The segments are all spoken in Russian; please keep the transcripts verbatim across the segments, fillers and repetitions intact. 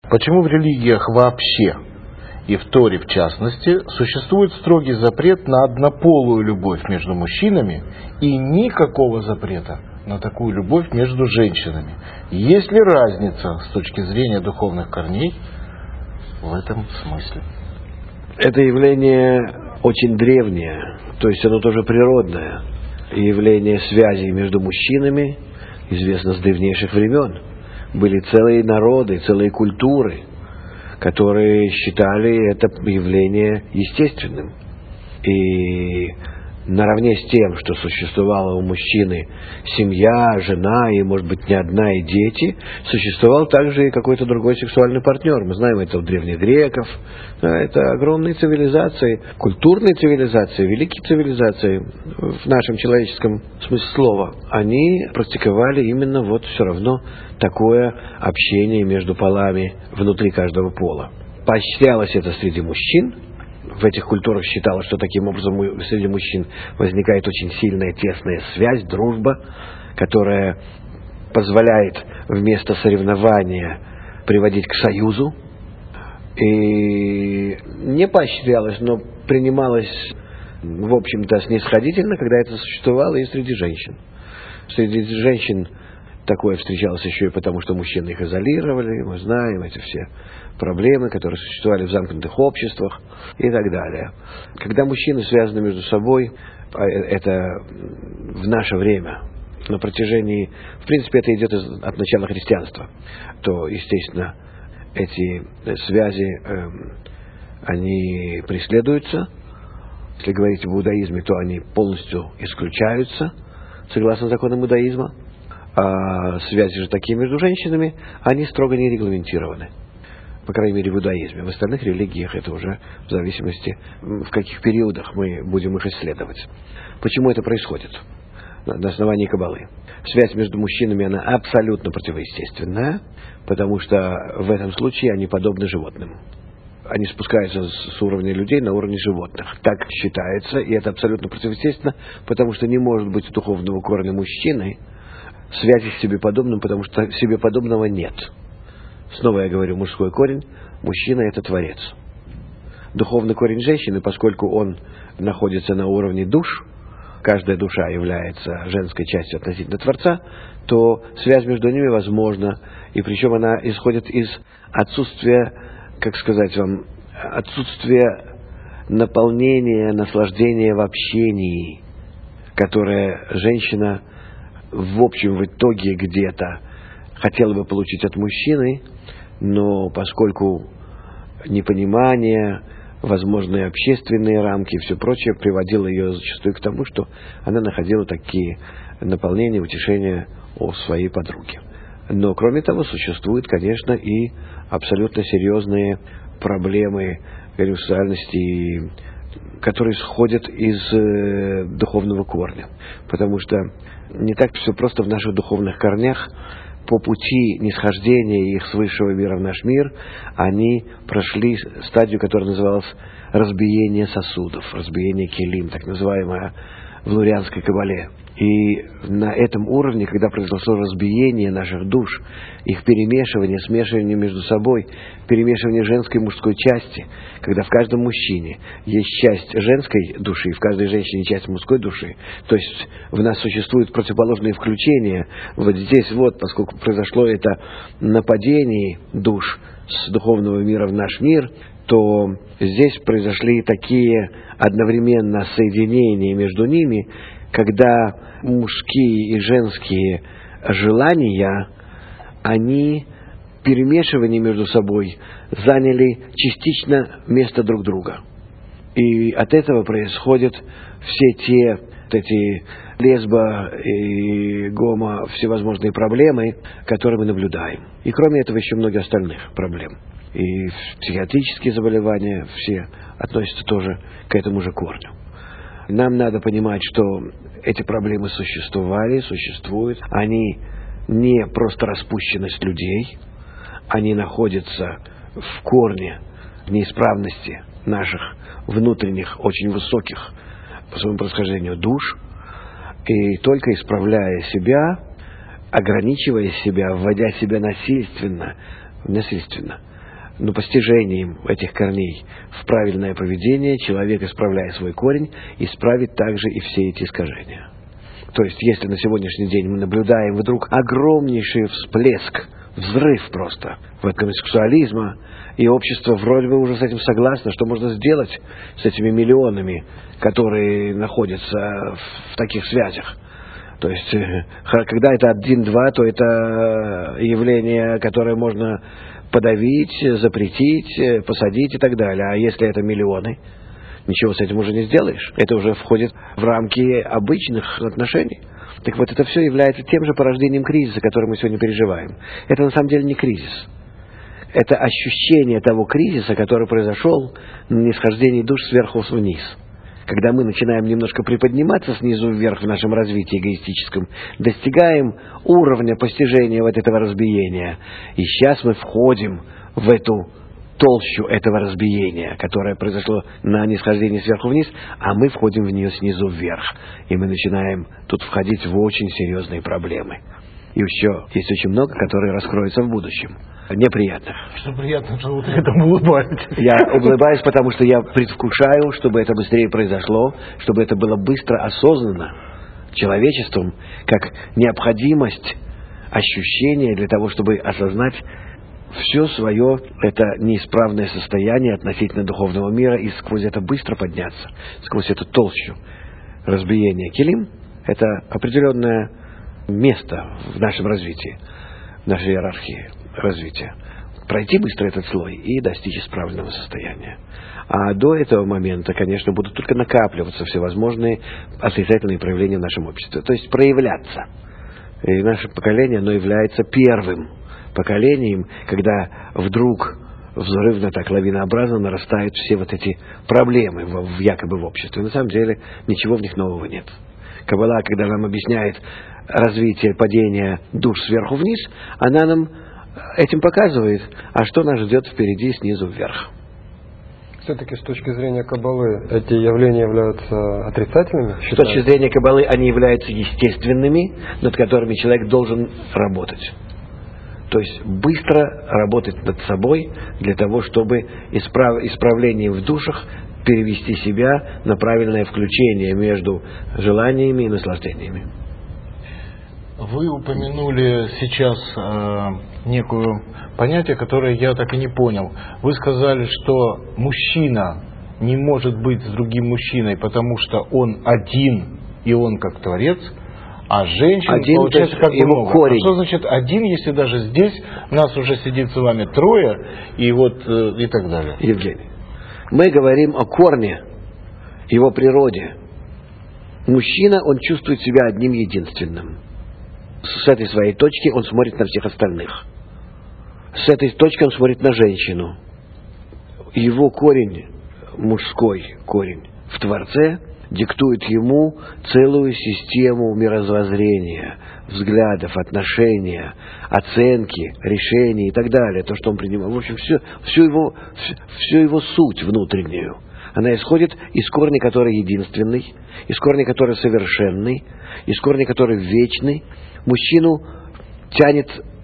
Почему в религиях вообще, и в Торе в частности, существует строгий запрет на однополую любовь между мужчинами и никакого запрета на такую любовь между женщинами? Есть ли разница с точки зрения духовных корней в этом смысле? Это явление очень древнее, то есть оно тоже природное. Явление связей между мужчинами известно с древнейших времен. Были целые народы, целые культуры, которые считали это явление естественным. И наравне с тем, что существовала у мужчины семья, жена и, может быть, не одна, и дети, существовал также и какой-то другой сексуальный партнер. Мы знаем это у древних греков. Да, это огромные цивилизации, культурные цивилизации, великие цивилизации в нашем человеческом смысле слова. Они практиковали именно вот все равно такое общение между полами внутри каждого пола. Поощрялось это среди мужчин. В этих культурах считалось, что таким образом среди мужчин возникает очень сильная, тесная связь, дружба, которая позволяет вместо соревнования приводить к союзу. И не поощрялось, но принималось, в общем-то, снисходительно, когда это существовало и среди женщин. Среди женщин такое встречалось еще и потому, что мужчины их изолировали, мы знаем эти все проблемы, которые существовали в замкнутых обществах и так далее. Когда мужчины связаны между собой, это в наше время, на протяжении, в принципе, это идет от начала христианства, то, естественно, эти связи, э, они преследуются. Если говорить об иудаизме, то они полностью исключаются, согласно законам иудаизма. А связи же такие между женщинами, они строго не регламентированы. По крайней мере, в иудаизме. В остальных религиях это уже в зависимости, в каких периодах мы будем их исследовать. Почему это происходит? На основании Каббалы. Связь между мужчинами, она абсолютно противоестественная, потому что в этом случае они подобны животным. Они спускаются с уровня людей на уровень животных. Так считается, и это абсолютно противоестественно, потому что не может быть духовного корня мужчины связи с себе подобным, потому что себе подобного нет. Снова я говорю, мужской корень, мужчина – это творец. Духовный корень женщины, поскольку он находится на уровне душ, каждая душа является женской частью относительно Творца, то связь между ними возможна, и причем она исходит из отсутствия, как сказать вам, отсутствия наполнения, наслаждения в общении, которое женщина в общем, в итоге где-то хотела бы получить от мужчины, но поскольку непонимание, возможные общественные рамки и все прочее приводило ее зачастую к тому, что она находила такие наполнения, утешения у своей подруги. Но, кроме того, существуют, конечно, и абсолютно серьезные проблемы гомосексуальности, которые исходят из э, духовного корня. Потому что не так все просто в наших духовных корнях. По пути нисхождения их с высшего мира в наш мир, они прошли стадию, которая называлась разбиение сосудов, разбиение келим, так называемое в лурианской кабале. И на этом уровне, когда произошло разбиение наших душ, их перемешивание, смешивание между собой, перемешивание женской и мужской части, когда в каждом мужчине есть часть женской души, в каждой женщине часть мужской души, то есть в нас существуют противоположные включения. Вот здесь вот, поскольку произошло это нападение душ с духовного мира в наш мир, то здесь произошли такие одновременно соединения между ними, когда мужские и женские желания, они перемешивание между собой заняли частично место друг друга. И от этого происходят все те вот эти лесбо и гомо всевозможные проблемы, которые мы наблюдаем. И кроме этого еще много остальных проблем. И психиатрические заболевания все относятся тоже к этому же корню. Нам надо понимать, что эти проблемы существовали, существуют. Они не просто распущенность людей, они находятся в корне неисправности наших внутренних, очень высоких по своему происхождению душ. И только исправляя себя, ограничивая себя, вводя себя насильственно, насильственно но постижением этих корней в правильное поведение человек, исправляя свой корень, исправит также и все эти искажения. То есть, если на сегодняшний день мы наблюдаем вдруг огромнейший всплеск, взрыв просто в этом сексуализма, и общество вроде бы уже с этим согласно, что можно сделать с этими миллионами, которые находятся в таких связях. То есть, когда это один-два, то это явление, которое можно подавить, запретить, посадить и так далее. А если это миллионы, ничего с этим уже не сделаешь. Это уже входит в рамки обычных отношений. Так вот, это все является тем же порождением кризиса, который мы сегодня переживаем. Это на самом деле не кризис. Это ощущение того кризиса, который произошел на нисхождении душ сверху вниз. Когда мы начинаем немножко приподниматься снизу вверх в нашем развитии эгоистическом, достигаем уровня постижения вот этого разбиения. И сейчас мы входим в эту толщу этого разбиения, которое произошло на нисхождении сверху вниз, а мы входим в нее снизу вверх. И мы начинаем тут входить в очень серьезные проблемы. И еще есть очень много, которые раскроются в будущем. Неприятных. Что приятно, что вы этому улыбаетесь. Я улыбаюсь, потому что я предвкушаю, чтобы это быстрее произошло, чтобы это было быстро осознано человечеством, как необходимость, ощущение для того, чтобы осознать все свое это неисправное состояние относительно духовного мира и сквозь это быстро подняться, сквозь эту толщу разбиения. Келим — это определенное место в нашем развитии, в нашей иерархии развития. Пройти быстро этот слой и достичь исправленного состояния. А до этого момента, конечно, будут только накапливаться всевозможные отрицательные проявления в нашем обществе. То есть проявляться. И наше поколение, оно является первым поколением, когда вдруг взрывно, так лавинообразно нарастают все вот эти проблемы в, в, якобы в обществе. На самом деле ничего в них нового нет. Каббала, когда нам объясняет развитие падения душ сверху вниз, она нам этим показывает, а что нас ждет впереди снизу вверх. Все-таки с точки зрения Каббалы эти явления являются отрицательными? Считается? С точки зрения Каббалы они являются естественными, над которыми человек должен работать. То есть быстро работать над собой для того, чтобы исправ... исправлением в душах перевести себя на правильное включение между желаниями и наслаждениями. Вы упомянули сейчас э, некое понятие, которое я так и не понял. Вы сказали, что мужчина не может быть с другим мужчиной, потому что он один, и он как творец, а женщина, один, получается, как бы много. Корень. А что значит один, если даже здесь нас уже сидит с вами трое, и вот э, и так далее? Евгений, мы говорим о корне, его природе. Мужчина, он чувствует себя одним единственным. С этой своей точки он смотрит на всех остальных. С этой точки он смотрит на женщину. Его корень, мужской корень в Творце, диктует ему целую систему мировоззрения, взглядов, отношения, оценки, решений и так далее. То, что он принимает. В общем, все, всю, его, всю его суть внутреннюю. Она исходит из корня, который единственный, из корня, который совершенный, из корня, который вечный. Мужчину тянет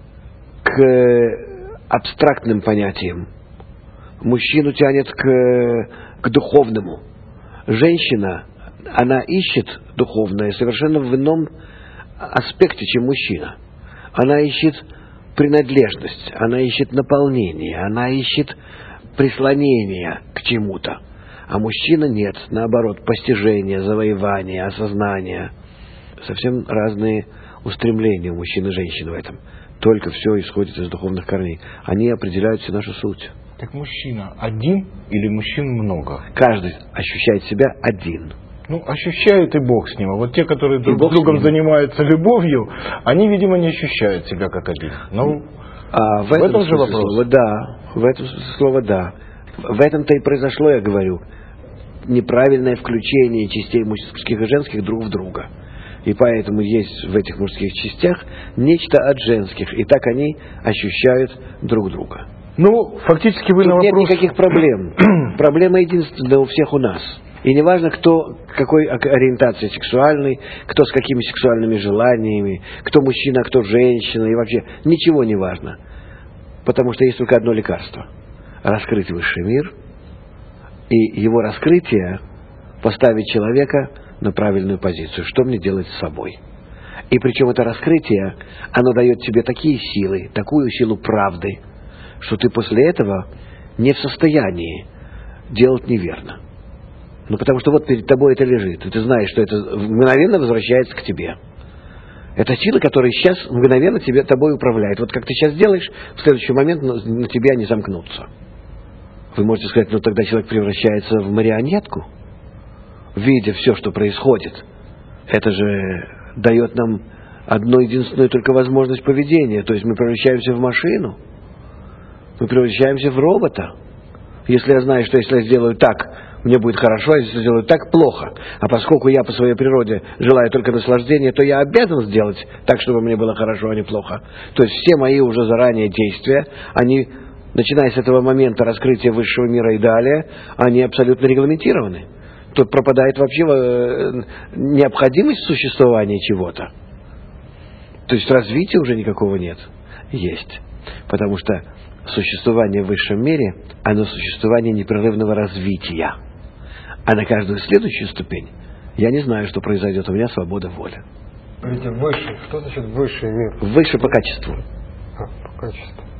к абстрактным понятиям. Мужчину тянет к, к духовному. Женщина, она ищет духовное совершенно в ином аспекте, чем мужчина. Она ищет принадлежность, она ищет наполнение, она ищет прислонение к чему-то. А мужчина нет, наоборот, постижение, завоевание, осознание. Совсем разные устремления у мужчин и женщин в этом. Только все исходит из духовных корней. Они определяют всю нашу суть. Так мужчина один или мужчин много? Каждый ощущает себя один. Ну, ощущают и Бог с ним. А вот те, которые друг с другом занимаются любовью, они, видимо, не ощущают себя как один. Ну, а в, в этом, этом же вопрос. Слова, да, в этом слово да. В этом-то и произошло, я говорю, неправильное включение частей мужских и женских друг в друга. И поэтому есть в этих мужских частях нечто от женских. И так они ощущают друг друга. Ну, фактически вы Тут на вопрос... нет никаких проблем. Проблема единственная у всех у нас. И не важно, кто какой ориентации сексуальной, кто с какими сексуальными желаниями, кто мужчина, кто женщина, и вообще ничего не важно. Потому что есть только одно лекарство. раскрыть высший мир, и его раскрытие поставить человека на правильную позицию. Что мне делать с собой? И причем это раскрытие, оно дает тебе такие силы, такую силу правды, что ты после этого не в состоянии делать неверно. Ну, потому что вот перед тобой это лежит, и ты знаешь, что это мгновенно возвращается к тебе. Это сила, которая сейчас мгновенно тебе, тобой управляет. Вот как ты сейчас делаешь, в следующий момент на, на тебя они замкнутся. Вы можете сказать, ну тогда человек превращается в марионетку, видя все, что происходит. Это же дает нам одну единственную только возможность поведения. То есть мы превращаемся в машину, мы превращаемся в робота. Если я знаю, что если я сделаю так, мне будет хорошо, а если я сделаю так, плохо. А поскольку я по своей природе желаю только наслаждения, то я обязан сделать так, чтобы мне было хорошо, а не плохо. То есть все мои уже заранее действия, они, начиная с этого момента раскрытия высшего мира и далее, они абсолютно регламентированы. Тут пропадает вообще необходимость существования чего-то. То есть развития уже никакого нет. Есть. Потому что существование в высшем мире, оно существование непрерывного развития. А на каждую следующую ступень я не знаю, что произойдет. У меня свобода воли. Говорите, выше. Что значит высший мир? Выше по качеству. А, по качеству.